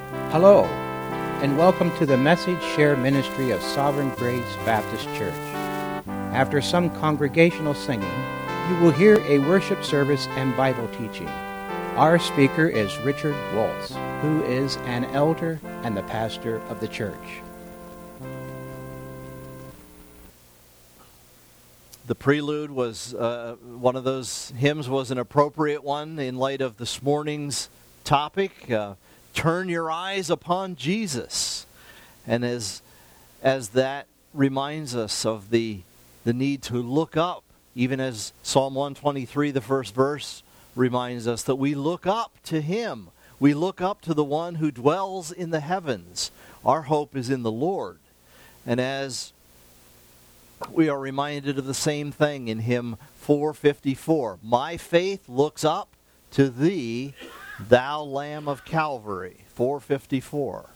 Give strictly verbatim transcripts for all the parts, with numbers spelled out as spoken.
Hello, and welcome to the Message Share Ministry of Sovereign Grace Baptist Church. After some congregational singing, you will hear a worship service and Bible teaching. Our speaker is Richard Waltz, who is an elder and the pastor of the church. The prelude was, uh, one of those hymns was an appropriate one in light of this morning's topic, uh, Turn Your Eyes Upon Jesus. And as as that reminds us of the, the need to look up, even as Psalm one twenty-three, the first verse, reminds us that we look up to Him. We look up to the one who dwells in the heavens. Our hope is in the Lord. And as we are reminded of the same thing in hymn four fifty-four. My faith looks up to thee, thou Lamb of Calvary. four fifty-four.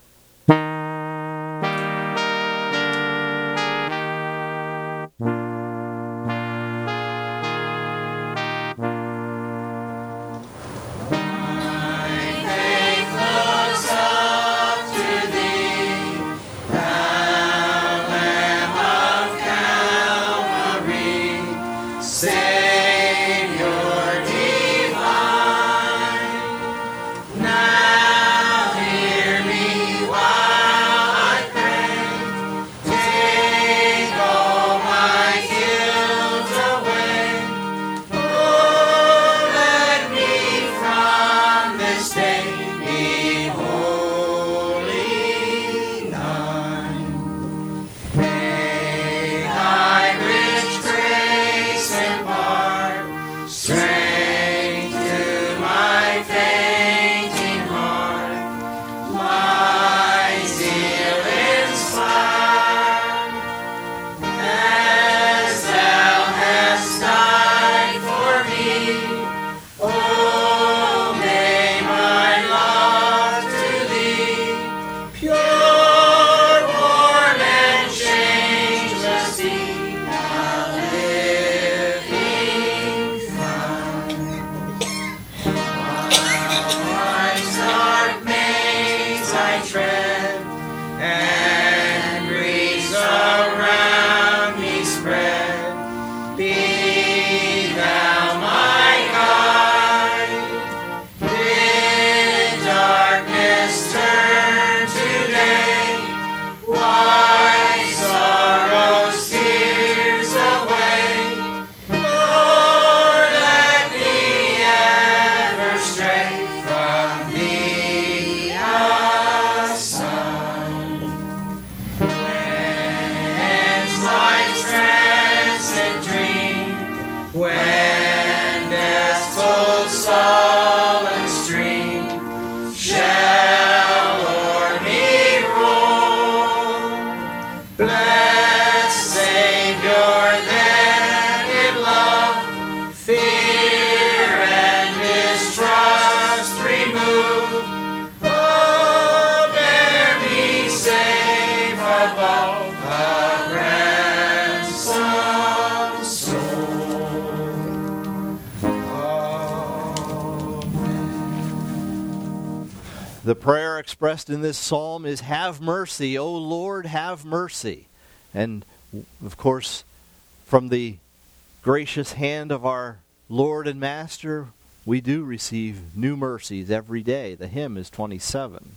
The prayer expressed in this psalm is, have mercy, O Lord, have mercy. And, of course, from the gracious hand of our Lord and Master, we do receive new mercies every day. The hymn is twenty-seven.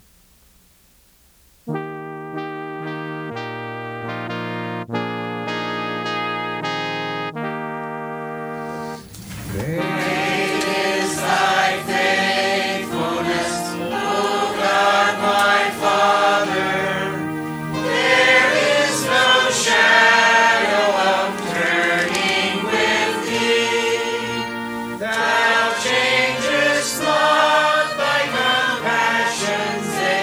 Thou changest not thy compassions.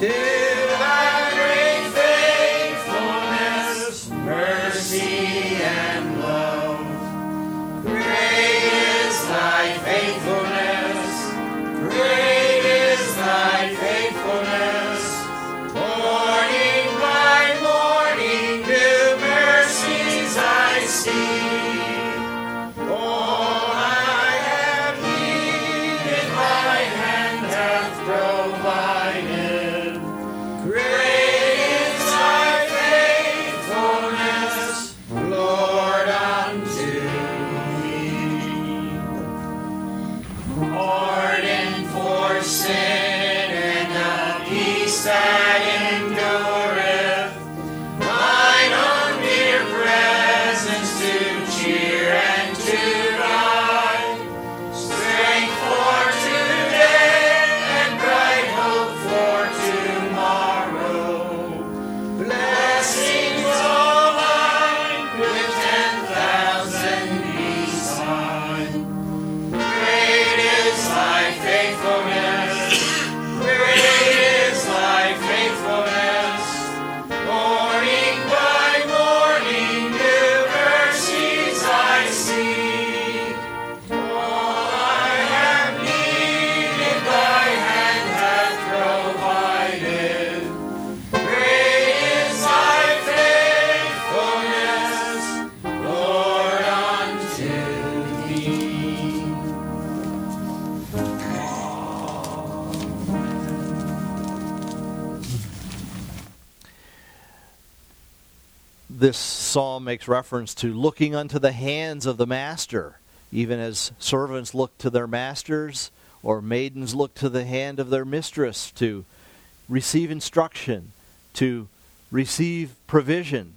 This psalm makes reference to looking unto the hands of the master, even as servants look to their masters, or maidens look to the hand of their mistress to receive instruction, to receive provision,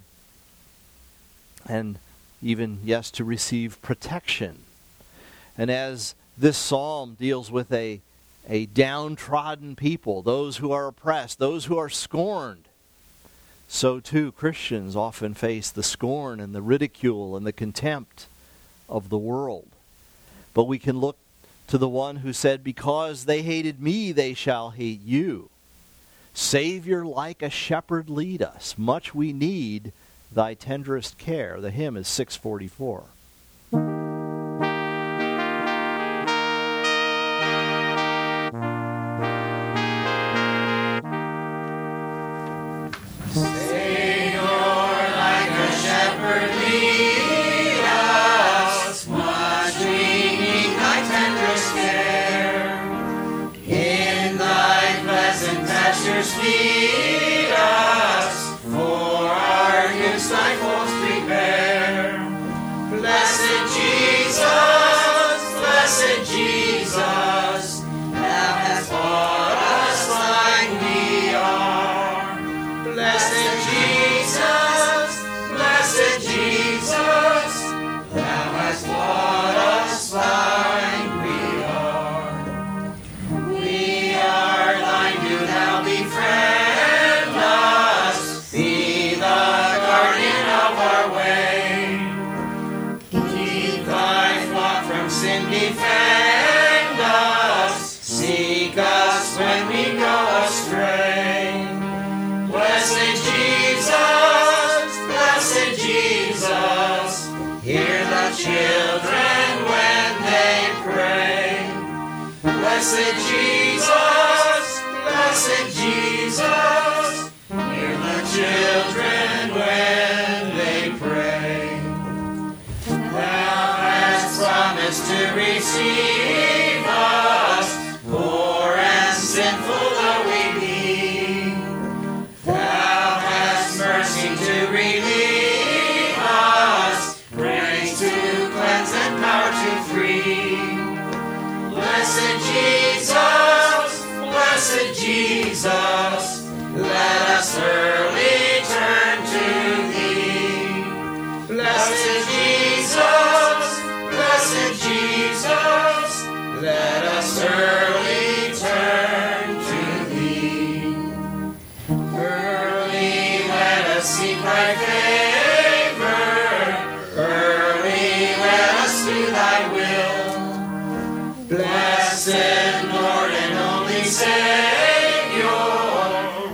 and even, yes, to receive protection. And as this psalm deals with a, a downtrodden people, those who are oppressed, those who are scorned, so too Christians often face the scorn and the ridicule and the contempt of the world. But we can look to the one who said, because they hated me, they shall hate you. Savior, like a shepherd, lead us. Much we need thy tenderest care. The hymn is six forty-four. Feed us, for our use thy folds prepare. Blessed Jesus, blessed Jesus, thou hast bought us like we are. Blessed Jesus, blessed Jesus, thou hast bought us like we are. We are thine, do thou befriend. Defend us, seek us when we go astray. Blessed Jesus, blessed Jesus, hear the children when they pray. Blessed Jesus, blessed Jesus, hear the children when they pray. Thou hast promised to receive us, poor and sinful though we be. Thou hast mercy to relieve us, grace to cleanse and power to free. Blessed Jesus, blessed Jesus, let us early turn to thee. Blessed Jesus, blessed Jesus, let us early turn to thee. Early let us seek thy favor, early let us do thy will. Blessed Lord and only Savior,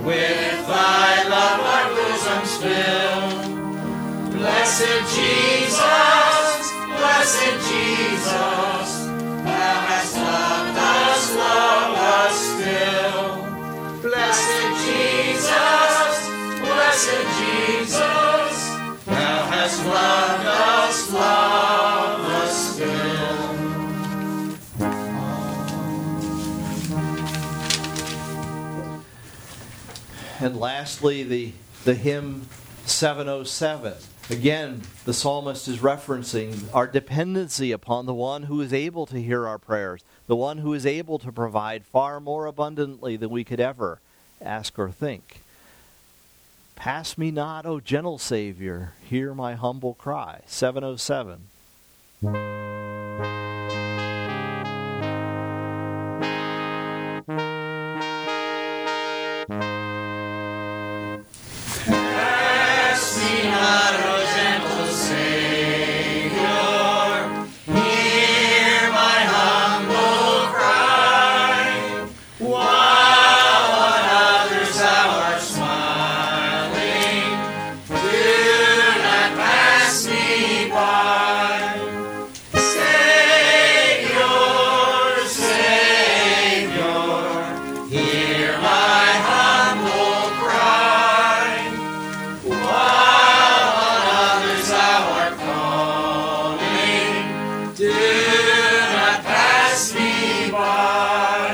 Blessed Jesus, blessed Jesus, thou hast loved us, loved us still. Blessed Jesus, blessed Jesus, thou hast loved us, loved us still. And lastly, the, the hymn seven oh seven. Again, the psalmist is referencing our dependency upon the one who is able to hear our prayers, the one who is able to provide far more abundantly than we could ever ask or think. Pass me not, O gentle Savior, hear my humble cry. seven oh seven. Pass me not, O gentle Savior, hear my humble cry. While on others thou art smiling, do not pass me by. Savior, Savior, hear my humble cry. While on others thou art calling, do not pass me by.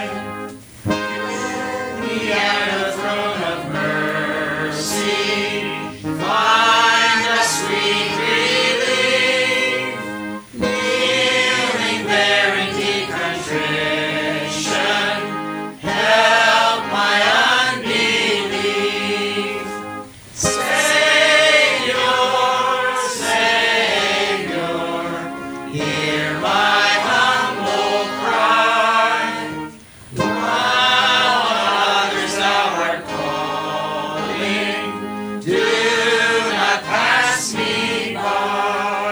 Me at the throne of mercy, find a sweet relief. Kneeling there in deep contrition, help my unbelief. Savior, Savior, hear my humble cry. While others thou art calling, do not pass me by.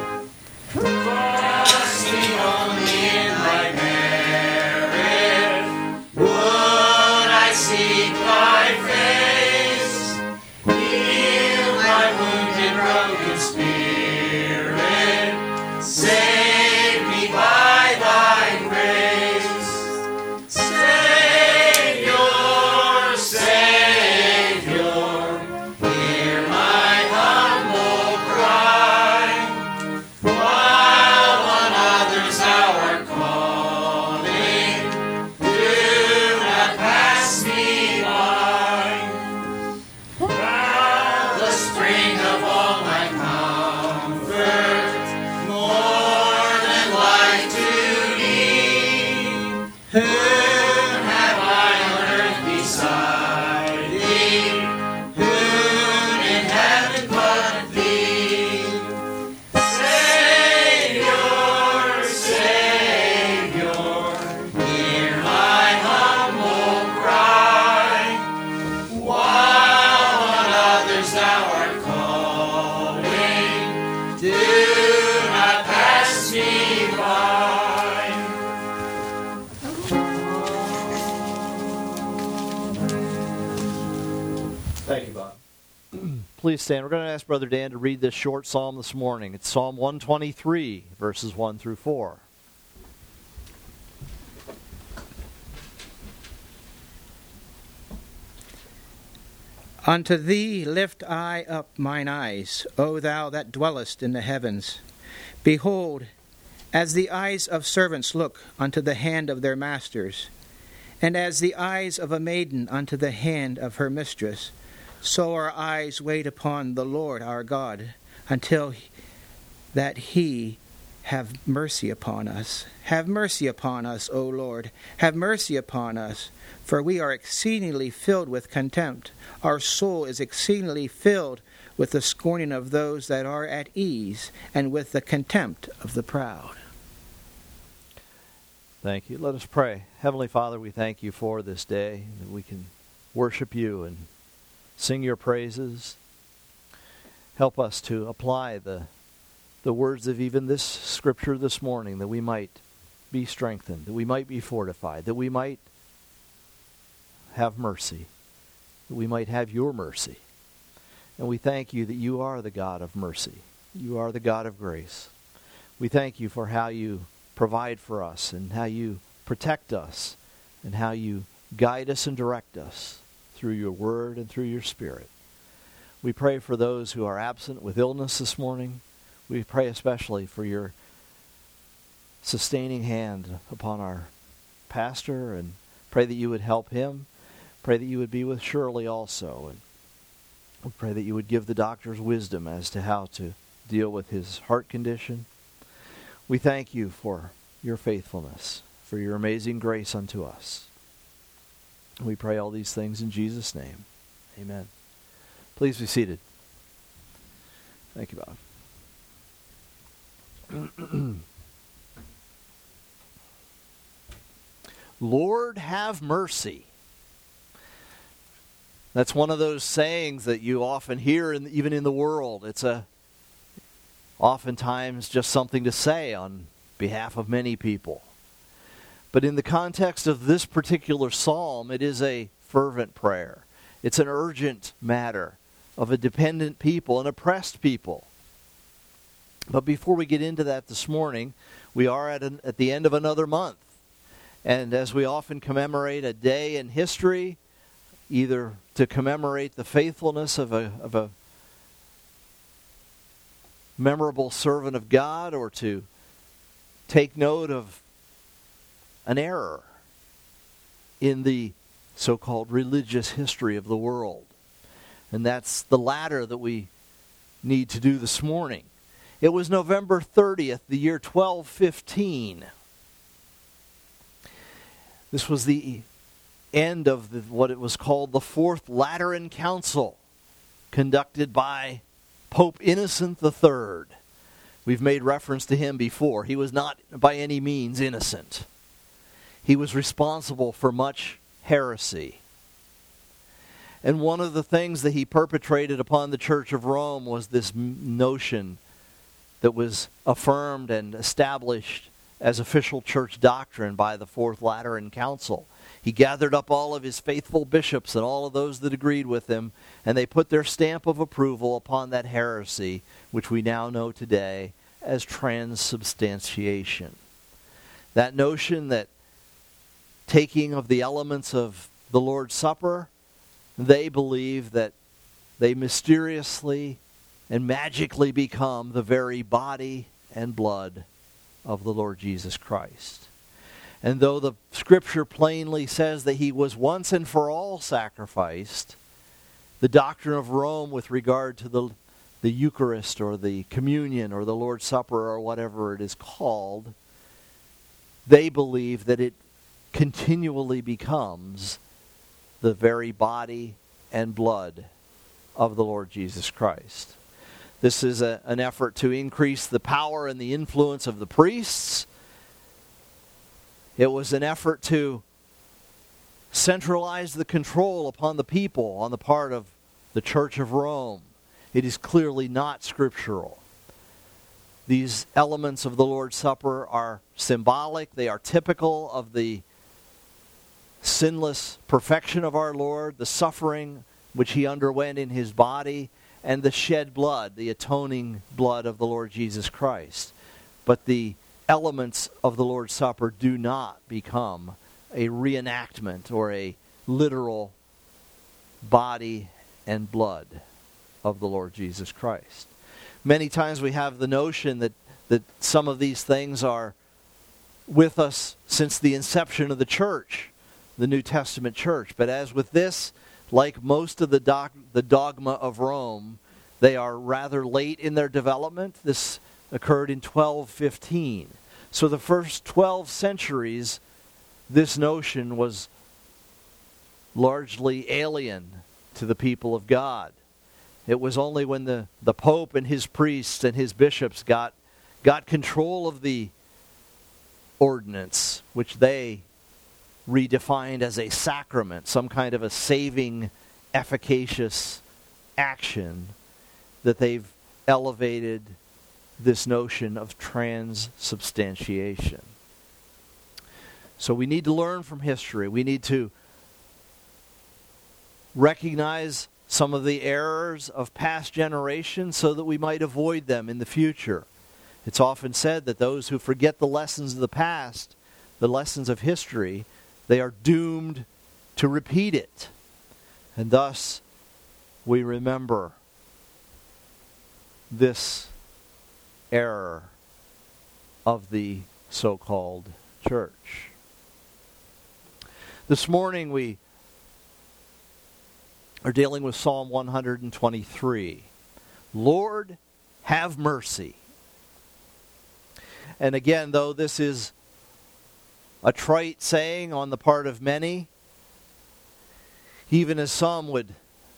Trusting only in thy merit, would I seek thy face. Heal my wounded, broken spirit. Save me by thy grace. Savior, Savior, hear my humble cry. While on others thou art calling, do not pass me by. Thou, the spring of all my comfort, more than life to need. Whom have I on earth beside thee? Whom in heaven but thee? Savior, Savior, hear my humble cry. While on others thou art calling, do not pass me by. Thank you, Bob. Please stand. We're going to ask Brother Dan to read this short psalm this morning. It's Psalm one twenty-three, verses one through four. Unto thee lift I up mine eyes, O thou that dwellest in the heavens. Behold, as the eyes of servants look unto the hand of their masters, and as the eyes of a maiden unto the hand of her mistress, so our eyes wait upon the Lord our God, until that he have mercy upon us. Have mercy upon us, O Lord. Have mercy upon us, for we are exceedingly filled with contempt. Our soul is exceedingly filled with the scorning of those that are at ease, and with the contempt of the proud. Thank you. Let us pray. Heavenly Father, we thank you for this day, that we can worship you and sing your praises. Help us to apply the the words of even this scripture this morning, that we might be strengthened, that we might be fortified, that we might have mercy, that we might have your mercy. And we thank you that you are the God of mercy. You are the God of grace. We thank you for how you provide for us and how you protect us and how you guide us and direct us through your word and through your Spirit. We pray for those who are absent with illness this morning. We pray especially for your sustaining hand upon our pastor, and pray that you would help him. Pray that you would be with Shirley also. And we pray that you would give the doctors wisdom as to how to deal with his heart condition. We thank you for your faithfulness, for your amazing grace unto us. We pray all these things in Jesus' name. Amen. Please be seated. Thank you, Bob. Lord, have mercy. That's one of those sayings that you often hear, in, even in the world. It's a oftentimes just something to say on behalf of many people. But in the context of this particular psalm, it is a fervent prayer. It's an urgent matter of a dependent people, an oppressed people. But before we get into that this morning, we are at, an, at the end of another month. And as we often commemorate a day in history, either to commemorate the faithfulness of a, of a memorable servant of God, or to take note of an error in the so-called religious history of the world. And that's the latter that we need to do this morning. It was November thirtieth, the year twelve fifteen. This was the end of the, what it was called the Fourth Lateran Council, conducted by Pope Innocent the Third. We've made reference to him before. He was not by any means innocent. He was responsible for much heresy. And one of the things that he perpetrated upon the Church of Rome was this notion that was affirmed and established as official church doctrine by the Fourth Lateran Council. He gathered up all of his faithful bishops and all of those that agreed with him, and they put their stamp of approval upon that heresy, which we now know today as transubstantiation. That notion that taking of the elements of the Lord's Supper, they believe that they mysteriously and magically become the very body and blood of the Lord Jesus Christ. And though the Scripture plainly says that he was once and for all sacrificed, the doctrine of Rome with regard to the, the Eucharist or the communion or the Lord's Supper or whatever it is called, they believe that it continually becomes the very body and blood of the Lord Jesus Christ. This is a, an effort to increase the power and the influence of the priests. It was an effort to centralize the control upon the people on the part of the Church of Rome. It is clearly not scriptural. These elements of the Lord's Supper are symbolic. They are typical of the sinless perfection of our Lord, the suffering which he underwent in his body, and the shed blood, the atoning blood of the Lord Jesus Christ. But the elements of the Lord's Supper do not become a reenactment or a literal body and blood of the Lord Jesus Christ. Many times we have the notion that, that some of these things are with us since the inception of the church, the New Testament church. But as with this, like most of the, doc, the dogma of Rome, they are rather late in their development. This occurred in twelve fifteen. So the first twelve centuries, this notion was largely alien to the people of God. It was only when the, the Pope and his priests and his bishops got, got control of the ordinance, which they redefined as a sacrament, some kind of a saving, efficacious action, that they've elevated this notion of transubstantiation. So we need to learn from history. We need to recognize some of the errors of past generations so that we might avoid them in the future. It's often said that those who forget the lessons of the past, the lessons of history, they are doomed to repeat it. And thus, we remember this error of the so-called church. This morning we are dealing with Psalm one hundred twenty-three. Lord, have mercy. And again, though this is a trite saying on the part of many, even as some would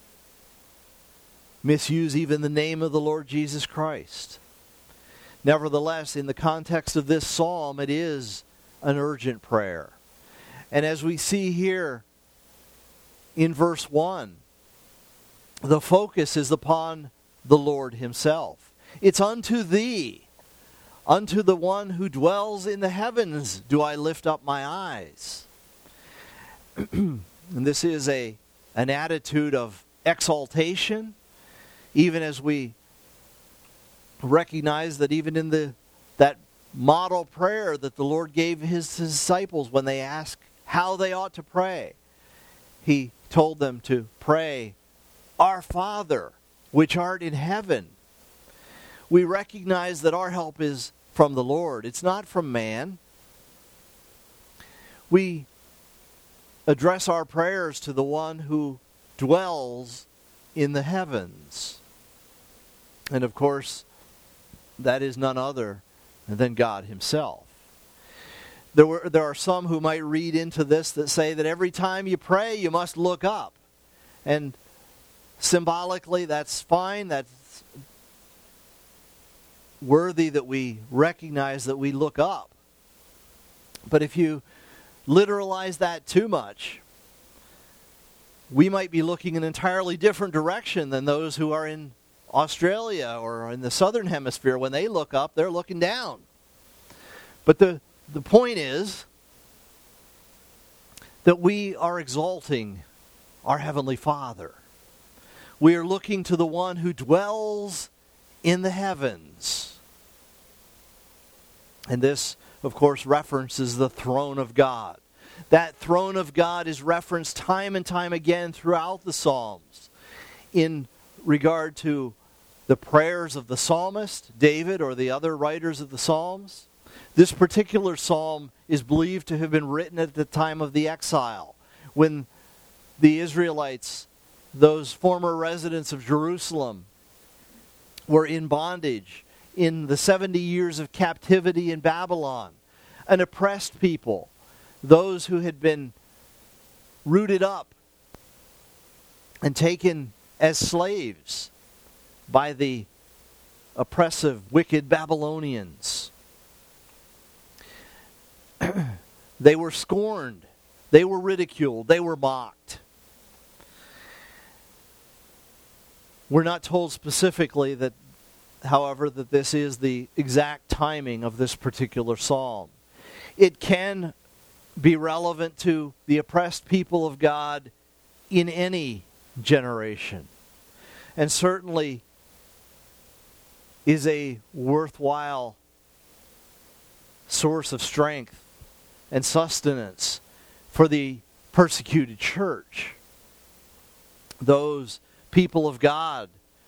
misuse even the name of the Lord Jesus Christ. Nevertheless, in the context of this psalm, it is an urgent prayer. And as we see here in verse one, the focus is upon the Lord himself. It's unto thee, unto the one who dwells in the heavens, do I lift up my eyes. And this is a an attitude of exaltation, even as we recognize that even in the that model prayer that the Lord gave his disciples when they asked how they ought to pray, he told them to pray, Our Father, which art in heaven. We recognize that our help is from the Lord. It's not from man. We address our prayers to the one who dwells in the heavens. And of course, that is none other than God himself. There were there are some who might read into this that say that every time you pray, you must look up. And symbolically, that's fine. That's worthy that we recognize that we look up. But if you literalize that too much, we might be looking in an entirely different direction than those who are in Australia or in the southern hemisphere. When they look up, they're looking down. But the, the point is that we are exalting our Heavenly Father. We are looking to the one who dwells in the heavens. And this, of course, references the throne of God. That throne of God is referenced time and time again throughout the Psalms in regard to the prayers of the psalmist, David, or the other writers of the Psalms. This particular psalm is believed to have been written at the time of the exile, when the Israelites, those former residents of Jerusalem, were in bondage in the seventy years of captivity in Babylon, an oppressed people, those who had been rooted up and taken as slaves by the oppressive, wicked Babylonians. They were scorned. They were ridiculed. They were mocked. We're not told specifically that, however, that this is the exact timing of this particular psalm. It can be relevant to the oppressed people of God in any generation, and certainly is a worthwhile source of strength and sustenance for the persecuted church. Those people of God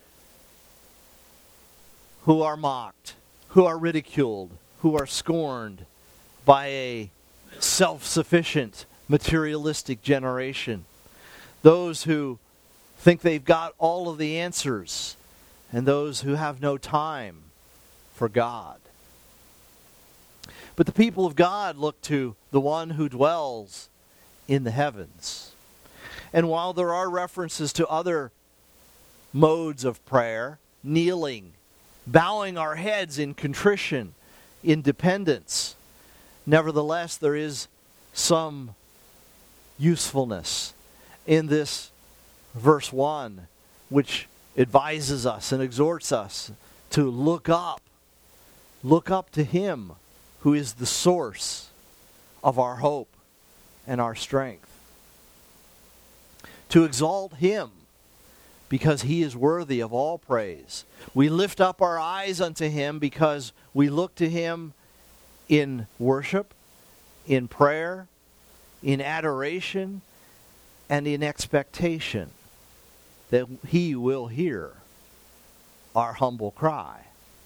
who are mocked, who are ridiculed, who are scorned by a self-sufficient, materialistic generation. Those who think they've got all of the answers, and those who have no time for God. But the people of God look to the one who dwells in the heavens. And while there are references to other modes of prayer, kneeling, bowing our heads in contrition, in dependence, nevertheless there is some usefulness in this verse one, which advises us and exhorts us to look up. Look up to Him who is the source of our hope and our strength. To exalt Him because he is worthy of all praise. We lift up our eyes unto him because we look to him in worship, in prayer, in adoration, and in expectation that he will hear our humble cry.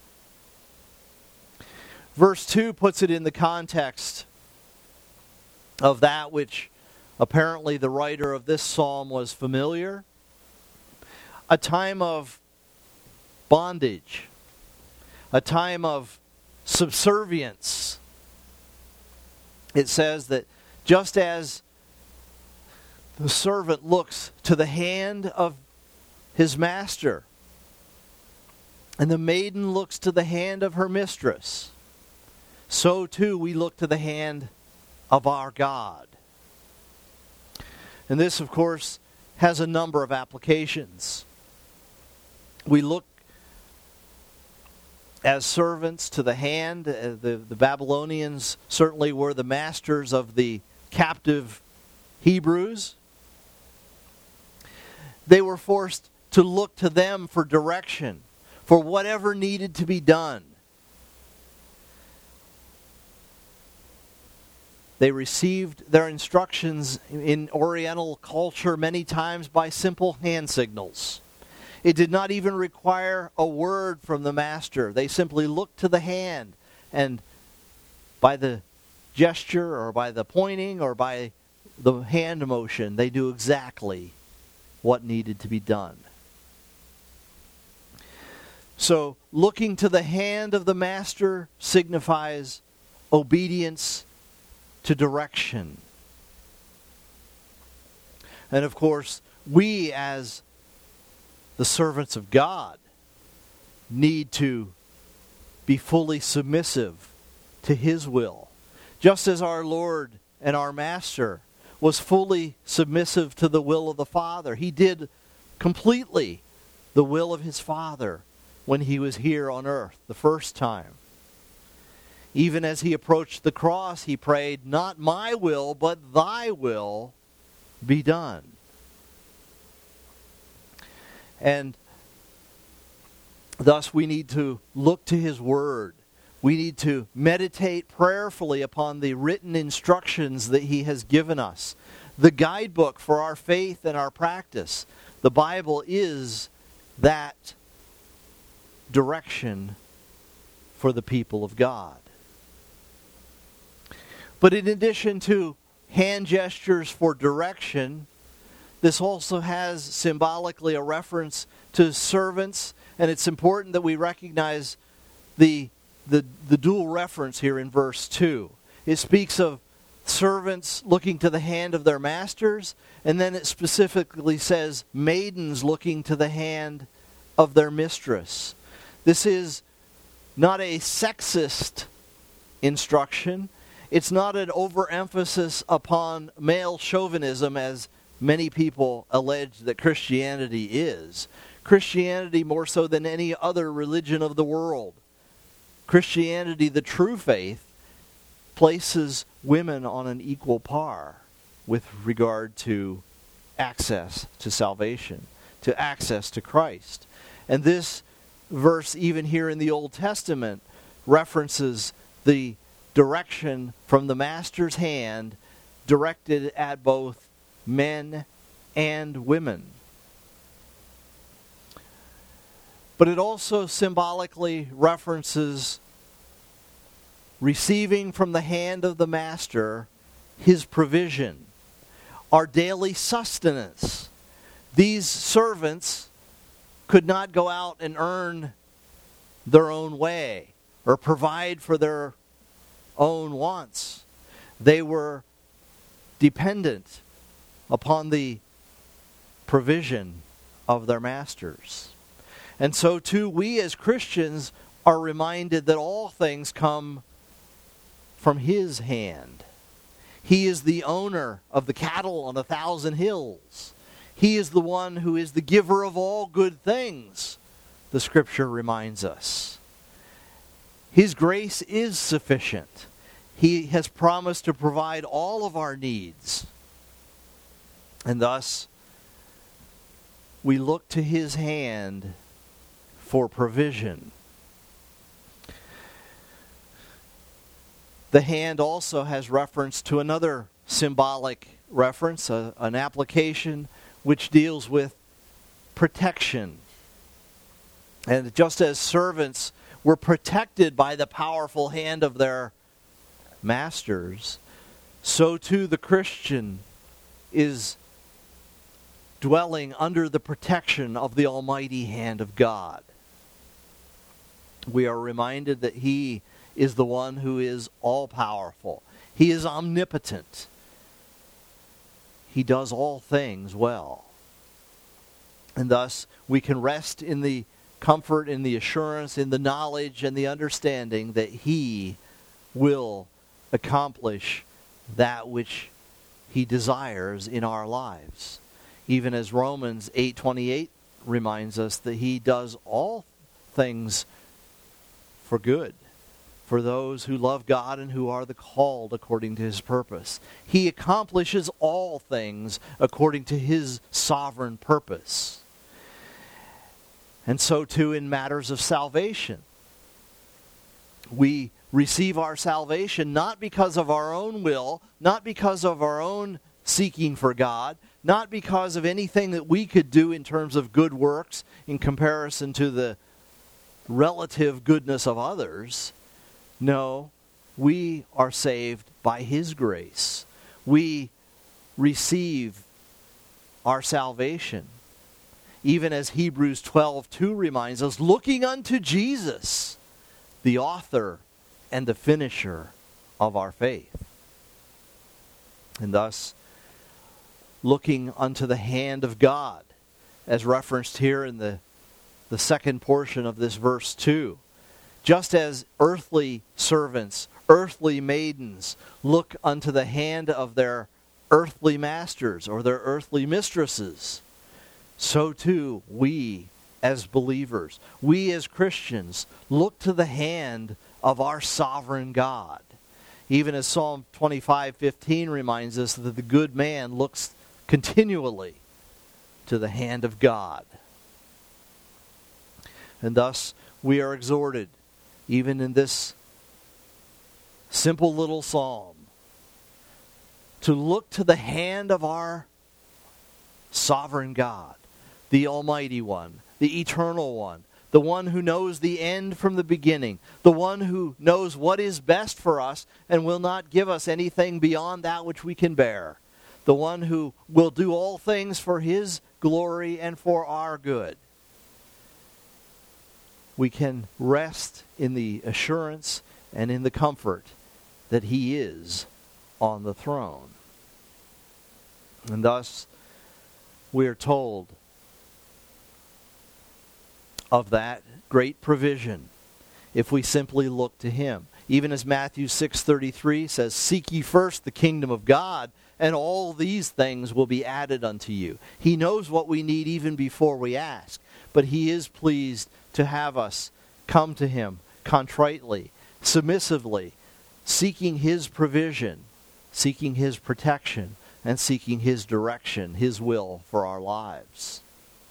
Verse two puts it in the context of that which apparently the writer of this psalm was familiar. A time of bondage, a time of subservience. It says that just as the servant looks to the hand of his master, and the maiden looks to the hand of her mistress, so too we look to the hand of our God. And this, of course, has a number of applications. We look as servants to the hand. Uh, the, the Babylonians certainly were the masters of the captive Hebrews. They were forced to look to them for direction, for whatever needed to be done. They received their instructions in Oriental culture many times by simple hand signals. It did not even require a word from the master. They simply looked to the hand, and by the gesture or by the pointing or by the hand motion, they knew exactly what needed to be done. So, looking to the hand of the master signifies obedience to direction. And of course, we as the servants of God need to be fully submissive to his will. Just as our Lord and our Master was fully submissive to the will of the Father. He did completely the will of his Father when he was here on earth the first time. Even as he approached the cross, he prayed, "Not my will, but thy will be done." And thus we need to look to his word. We need to meditate prayerfully upon the written instructions that he has given us. The guidebook for our faith and our practice. The Bible is that direction for the people of God. But in addition to hand gestures for direction, this also has symbolically a reference to servants, and it's important that we recognize the, the, the dual reference here in verse two. It speaks of servants looking to the hand of their masters, and then it specifically says maidens looking to the hand of their mistress. This is not a sexist instruction. It's not an overemphasis upon male chauvinism as many people allege that Christianity is. Christianity, more so than any other religion of the world, Christianity, the true faith, places women on an equal par with regard to access to salvation, to access to Christ. And this verse, even here in the Old Testament, references the direction from the master's hand directed at both men and women. But it also symbolically references receiving from the hand of the master his provision, our daily sustenance. These servants could not go out and earn their own way or provide for their own wants. They were dependent upon the provision of their masters. And so too, we as Christians are reminded that all things come from his hand. He is the owner of the cattle on a thousand hills. He is the one who is the giver of all good things, the Scripture reminds us. His grace is sufficient. He has promised to provide all of our needs. And thus, we look to his hand for provision. The hand also has reference to another symbolic reference, a, an application which deals with protection. And just as servants were protected by the powerful hand of their masters, so too the Christian is dwelling under the protection of the almighty hand of God. We are reminded that he is the one who is all-powerful. He is omnipotent. He does all things well. And thus, we can rest in the comfort, in the assurance, in the knowledge, and the understanding that he will accomplish that which he desires in our lives. Even as Romans eight twenty-eight reminds us that he does all things for good, for those who love God and who are the called according to his purpose. He accomplishes all things according to his sovereign purpose. And so too in matters of salvation. We receive our salvation not because of our own will, not because of our own seeking for God, not because of anything that we could do in terms of good works in comparison to the relative goodness of others. No, we are saved by his grace. We receive our salvation, even as Hebrews twelve two reminds us, looking unto Jesus, the author and the finisher of our faith. And thus, looking unto the hand of God, as referenced here in the, the second portion of this verse two. Just as earthly servants, earthly maidens, look unto the hand of their earthly masters or their earthly mistresses, so too we as believers, we as Christians, look to the hand of our sovereign God. Even as Psalm twenty-five fifteen reminds us that the good man looks continually to the hand of God. And thus we are exhorted, even in this simple little psalm, to look to the hand of our sovereign God, the Almighty One, the Eternal One, the one who knows the end from the beginning, the one who knows what is best for us and will not give us anything beyond that which we can bear, the one who will do all things for his glory and for our good. We can rest in the assurance and in the comfort that he is on the throne. And thus, we are told of that great provision if we simply look to him. Even as Matthew six thirty-three says, seek ye first the kingdom of God, and all these things will be added unto you. He knows what we need even before we ask, but he is pleased to have us come to him contritely, submissively, seeking his provision, seeking his protection, and seeking his direction, his will for our lives.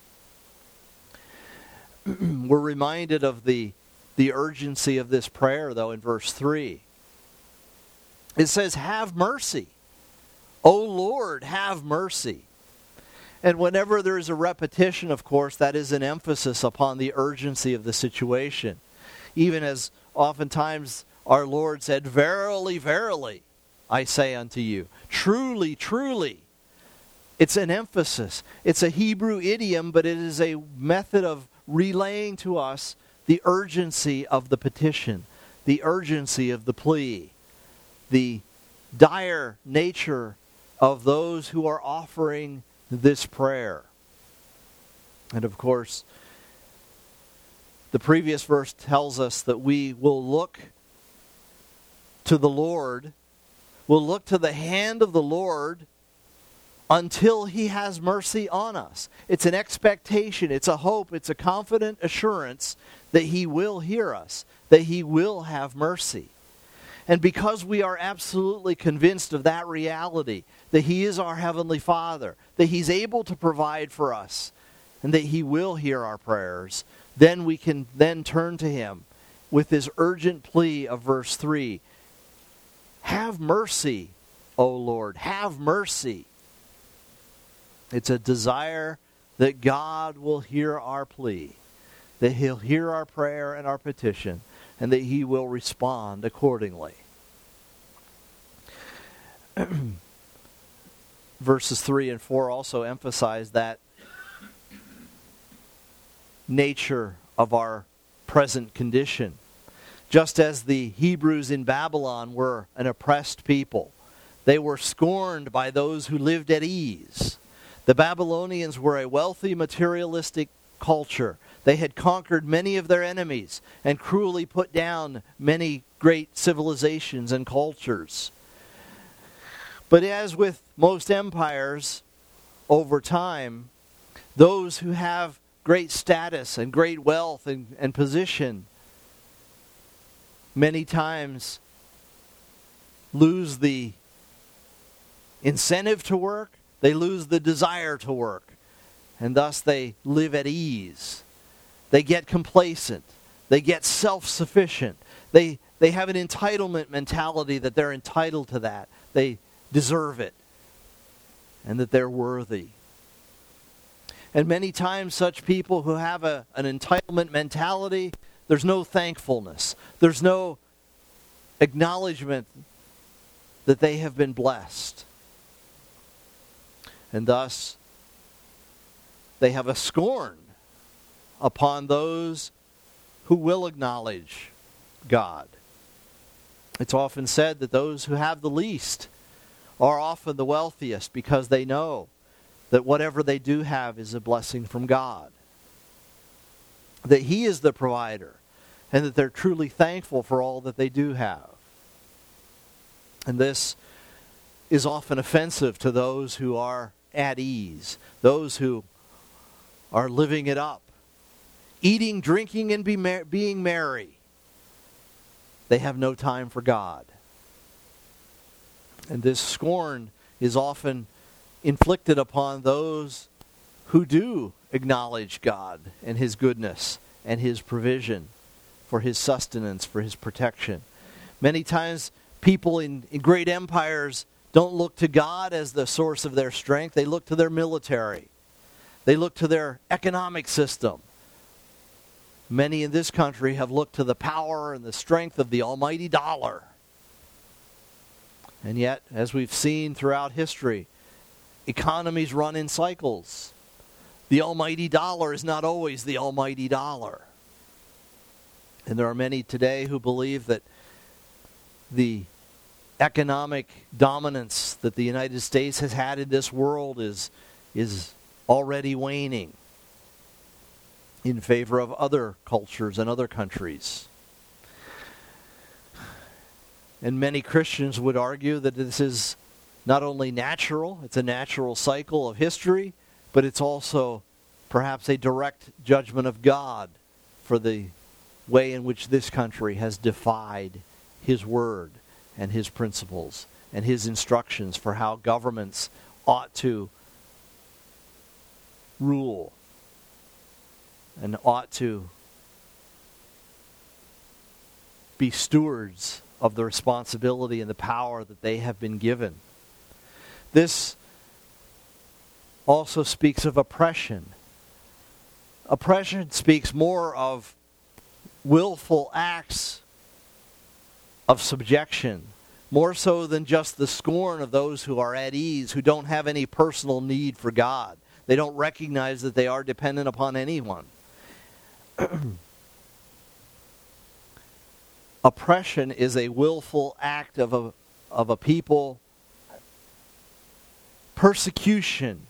We're reminded of the, the urgency of this prayer, though, in verse three. It says, have mercy. O Lord, have mercy. And whenever there is a repetition, of course, that is an emphasis upon the urgency of the situation. Even as oftentimes our Lord said, verily, verily, I say unto you, truly, truly. It's an emphasis. It's a Hebrew idiom, but it is a method of relaying to us the urgency of the petition, the urgency of the plea, the dire nature of those who are offering this prayer. And of course, the previous verse tells us that we will look to the Lord, will look to the hand of the Lord until he has mercy on us. It's an expectation, it's a hope, it's a confident assurance that he will hear us, that he will have mercy. And because we are absolutely convinced of that reality, that he is our Heavenly Father, that he's able to provide for us and that he will hear our prayers, then we can then turn to him with this urgent plea of verse three. Have mercy, O Lord, have mercy. It's a desire that God will hear our plea, that he'll hear our prayer and our petition, and that he will respond accordingly. Verses three and four also emphasize that nature of our present condition. Just as the Hebrews in Babylon were an oppressed people, they were scorned by those who lived at ease. The Babylonians were a wealthy, materialistic culture. They had conquered many of their enemies and cruelly put down many great civilizations and cultures. But as with most empires, over time, those who have great status and great wealth and, and position many times lose the incentive to work, they lose the desire to work, and thus they live at ease. They get complacent. They get self-sufficient. They, they have an entitlement mentality that they're entitled to that. They deserve it, and that they're worthy. And many times such people who have a, an entitlement mentality, there's no thankfulness. There's no acknowledgement that they have been blessed. And thus, they have a scorn upon those who will acknowledge God. It's often said that those who have the least are often the wealthiest because they know that whatever they do have is a blessing from God. That he is the provider, and that they're truly thankful for all that they do have. And this is often offensive to those who are at ease, those who are living it up, eating, drinking, and be mer- being merry. They have no time for God. And this scorn is often inflicted upon those who do acknowledge God and his goodness and his provision for his sustenance, for his protection. Many times people in, in great empires don't look to God as the source of their strength. They look to their military. They look to their economic system. Many in this country have looked to the power and the strength of the almighty dollar. And yet, as we've seen throughout history, economies run in cycles. The almighty dollar is not always the almighty dollar. And there are many today who believe that the economic dominance that the United States has had in this world is, is already waning in favor of other cultures and other countries. And many Christians would argue that this is not only natural, it's a natural cycle of history, but it's also perhaps a direct judgment of God for the way in which this country has defied his word and his principles and his instructions for how governments ought to rule and ought to be stewards of the responsibility and the power that they have been given. This also speaks of oppression. Oppression speaks more of willful acts of subjection, more so than just the scorn of those who are at ease, who don't have any personal need for God. They don't recognize that they are dependent upon anyone. Oppression is a willful act of a, of a people. Persecution,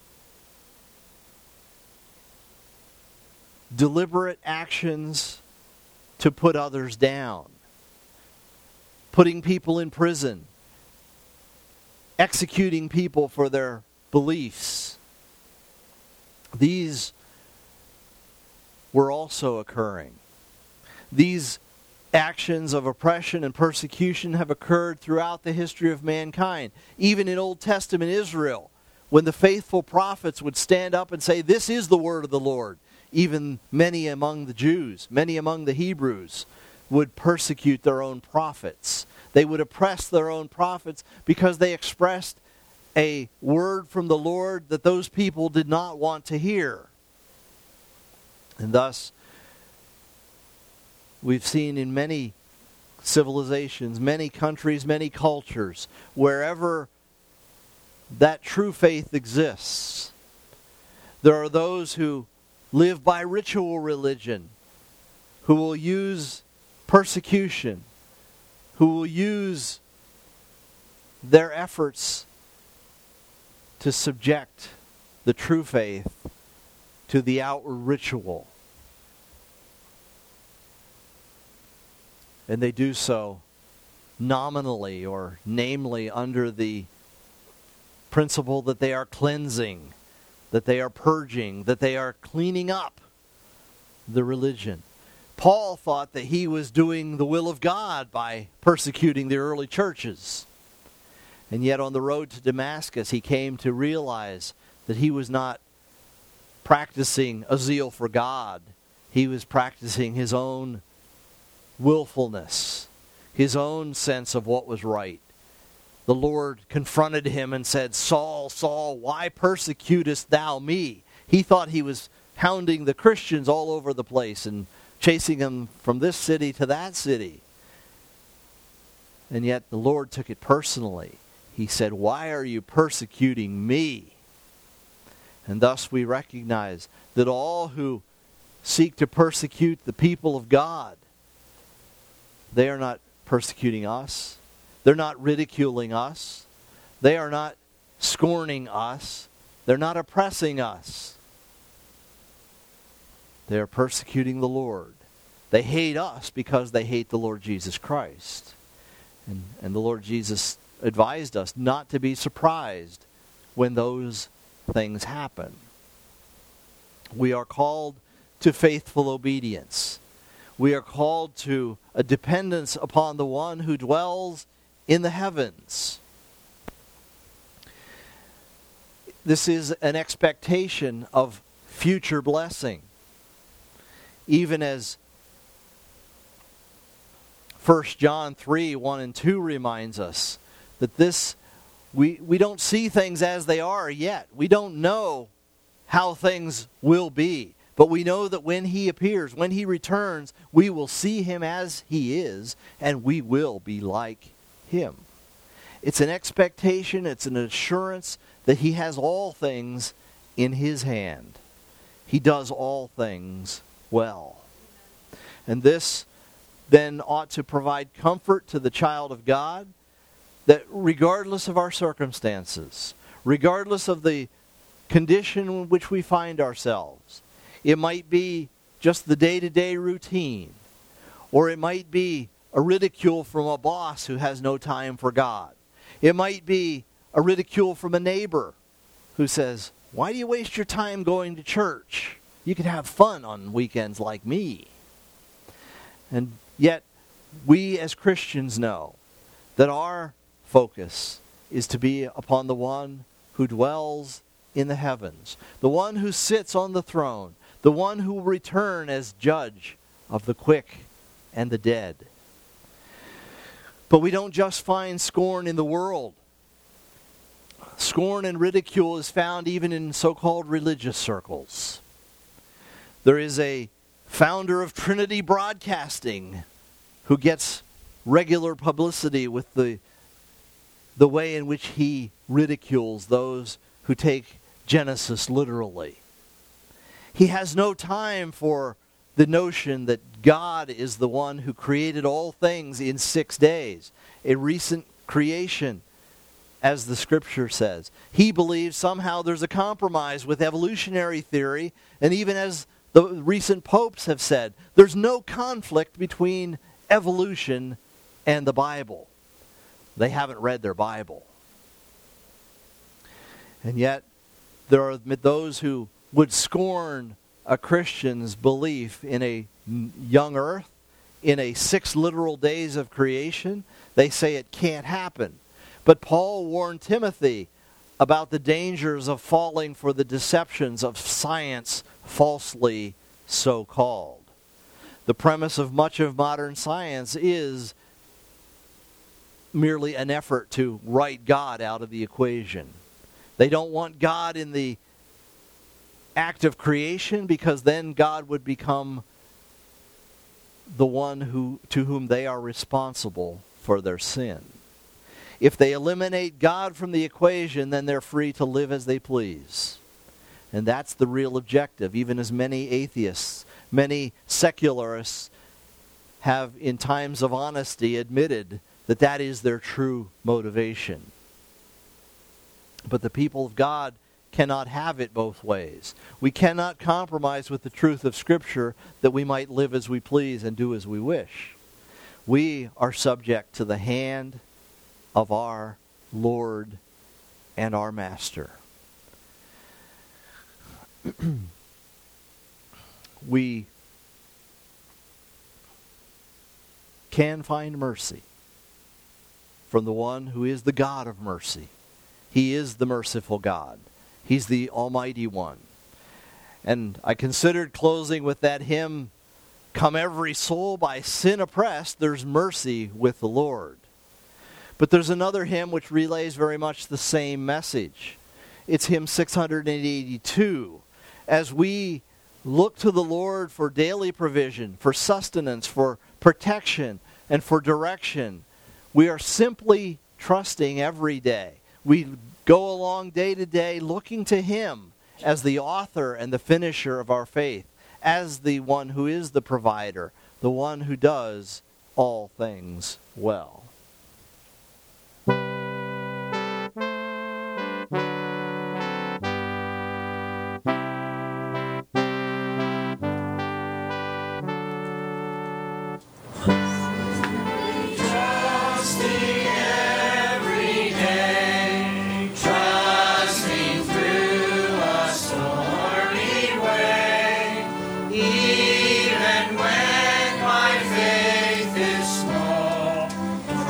deliberate actions to put others down, putting people in prison, executing people for their beliefs. These were also occurring. These actions of oppression and persecution have occurred throughout the history of mankind. Even in Old Testament Israel, when the faithful prophets would stand up and say, "This is the word of the Lord," even many among the Jews, many among the Hebrews, would persecute their own prophets. They would oppress their own prophets because they expressed a word from the Lord that those people did not want to hear. And thus, we've seen in many civilizations, many countries, many cultures, wherever that true faith exists, there are those who live by ritual religion, who will use persecution, who will use their efforts to subject the true faith to the outward ritual. And they do so nominally or namely under the principle that they are cleansing, that they are purging, that they are cleaning up the religion. Paul thought that he was doing the will of God by persecuting the early churches. And yet on the road to Damascus, he came to realize that he was not practicing a zeal for God. He was practicing his own willfulness, his own sense of what was right. The Lord confronted him and said, "Saul, Saul, why persecutest thou me?" He thought he was hounding the Christians all over the place and chasing them from this city to that city. And yet the Lord took it personally. He said, "Why are you persecuting me?" And thus we recognize that all who seek to persecute the people of God, they are not persecuting us. They're not ridiculing us. They are not scorning us. They're not oppressing us. They are persecuting the Lord. They hate us because they hate the Lord Jesus Christ. And, and the Lord Jesus advised us not to be surprised when those things happen. We are called to faithful obedience. We are called to a dependence upon the one who dwells in the heavens. This is an expectation of future blessing. Even as First John three, one and two reminds us that this, we, we don't see things as they are yet. We don't know how things will be. But we know that when he appears, when he returns, we will see him as he is, and we will be like him. It's an expectation, it's an assurance that he has all things in his hand. He does all things well. And this then ought to provide comfort to the child of God, that regardless of our circumstances, regardless of the condition in which we find ourselves, it might be just the day-to-day routine, or it might be a ridicule from a boss who has no time for God. It might be a ridicule from a neighbor who says, "Why do you waste your time going to church? You could have fun on weekends like me." And yet, we as Christians know that our focus is to be upon the one who dwells in the heavens, the one who sits on the throne, the one who will return as judge of the quick and the dead. But we don't just find scorn in the world. Scorn and ridicule is found even in so-called religious circles. There is a founder of Trinity Broadcasting who gets regular publicity with the, the way in which he ridicules those who take Genesis literally. He has no time for the notion that God is the one who created all things in six days, a recent creation, as the Scripture says. He believes somehow there's a compromise with evolutionary theory, and even as the recent popes have said, there's no conflict between evolution and the Bible. They haven't read their Bible. And yet, there are those who would scorn a Christian's belief in a young earth, in a six literal days of creation. They say it can't happen. But Paul warned Timothy about the dangers of falling for the deceptions of science falsely so called. The premise of much of modern science is merely an effort to write God out of the equation. They don't want God in the act of creation, because then God would become the one who to whom they are responsible for their sin. If they eliminate God from the equation, then they're free to live as they please. And that's the real objective, even as many atheists, many secularists have in times of honesty admitted that that is their true motivation. But the people of God cannot have it both ways. We cannot compromise with the truth of Scripture that we might live as we please and do as we wish. We are subject to the hand of our Lord and our Master. We can find mercy from the one who is the God of mercy. He is the merciful God. He's the Almighty One. And I considered closing with that hymn, "Come every soul by sin oppressed, there's mercy with the Lord." But there's another hymn which relays very much the same message. It's hymn six hundred eighty-two. As we look to the Lord for daily provision, for sustenance, for protection, and for direction, we are simply trusting every day. We go along day to day looking to Him as the author and the finisher of our faith, as the one who is the provider, the one who does all things well. Even when my faith is small,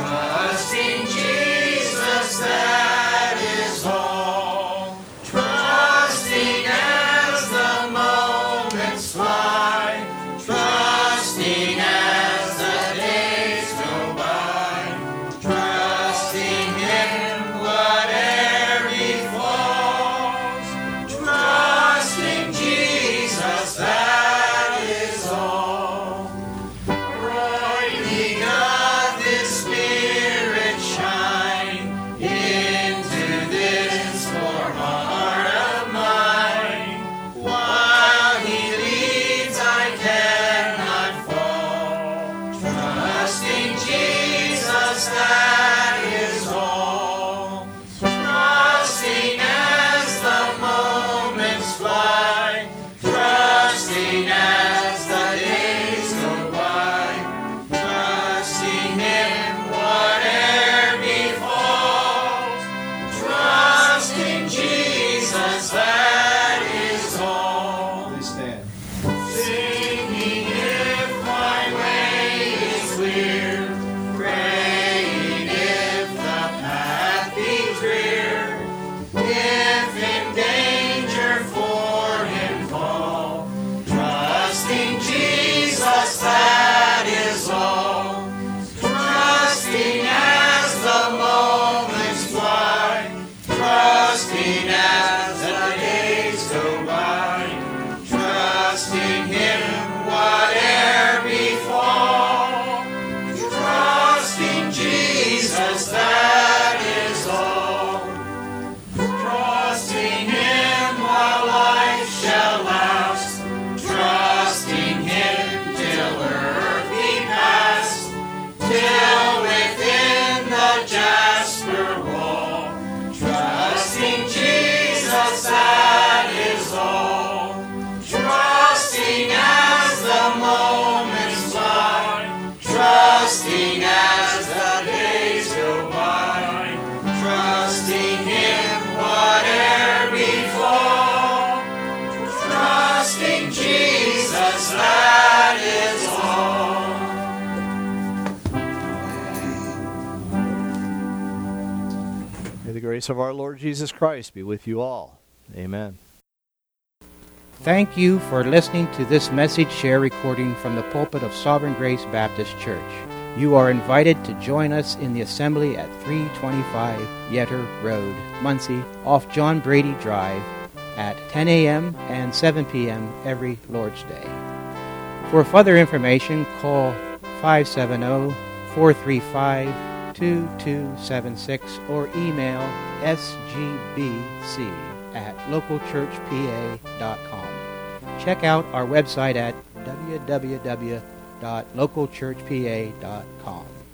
grace of our Lord Jesus Christ be with you all. Amen. Thank you for listening to this message share recording from the pulpit of Sovereign Grace Baptist Church. You are invited to join us in the assembly at three twenty-five Yetter Road, Muncie, off John Brady Drive, at ten a.m. and seven p.m. every Lord's Day. For further information, call five seven zero, four three five, two two seven six or email s g b c at local church p a dot com. Check out our website at w w w dot local church p a dot com.